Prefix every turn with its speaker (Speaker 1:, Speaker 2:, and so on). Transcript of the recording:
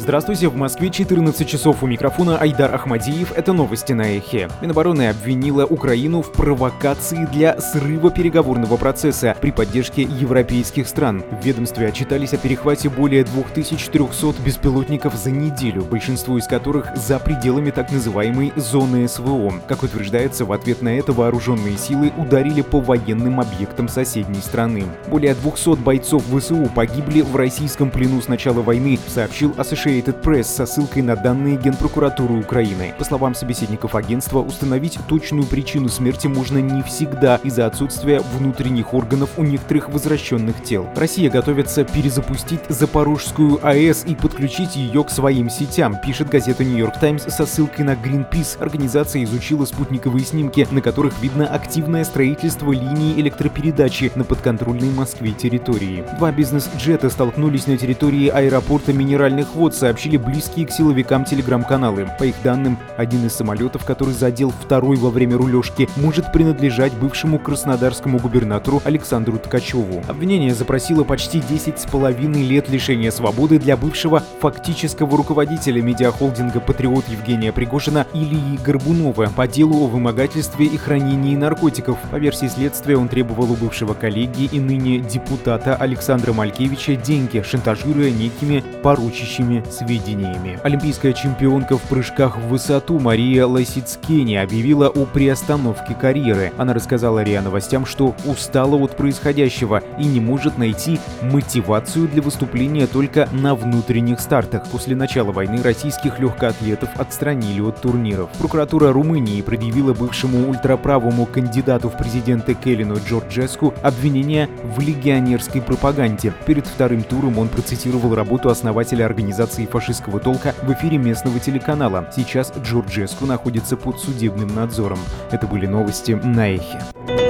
Speaker 1: Здравствуйте, в Москве 14 часов, у микрофона Айдар Ахмадиев. Это новости на Эхе. Минобороны обвинила Украину в провокации для срыва переговорного процесса при поддержке европейских стран. В ведомстве отчитались о перехвате более 2300 беспилотников за неделю, большинство из которых за пределами так называемой зоны СВО. Как утверждается, в ответ на это вооруженные силы ударили по военным объектам соседней страны. Более 200 бойцов ВСУ погибли в российском плену с начала войны, сообщил Associated Press со ссылкой на данные Генпрокуратуры Украины. По словам собеседников агентства, установить точную причину смерти можно не всегда из-за отсутствия внутренних органов у некоторых возвращенных тел. Россия готовится перезапустить Запорожскую АЭС и подключить ее к своим сетям, пишет газета New York Times со ссылкой на Greenpeace. Организация изучила спутниковые снимки, на которых видно активное строительство линии электропередачи на подконтрольной Москве территории. Два бизнес-джета столкнулись на территории аэропорта Минеральных вод, сообщили близкие к силовикам телеграм-каналы. По их данным, один из самолетов, который задел второй во время рулежки, может принадлежать бывшему краснодарскому губернатору Александру Ткачеву. Обвинение запросило почти 10,5 лет лишения свободы для бывшего фактического руководителя медиахолдинга «Патриот» Евгения Пригожина Ильи Горбунова по делу о вымогательстве и хранении наркотиков. По версии следствия, он требовал у бывшего коллеги и ныне депутата Александра Малькевича деньги, шантажируя некими порочащими сведениями. Олимпийская чемпионка в прыжках в высоту Мария Лосицкени объявила о приостановке карьеры. Она рассказала РИА Новостям, что устала от происходящего и не может найти мотивацию для выступления только на внутренних стартах. После начала войны российских легкоатлетов отстранили от турниров. Прокуратура Румынии предъявила бывшему ультраправому кандидату в президенты Келину Джорджеску обвинение в легионерской пропаганде. Перед вторым туром он процитировал работу основателя организации фашистского толка в эфире местного телеканала. Сейчас Джорджеску находится под судебным надзором. Это были новости на Эхе.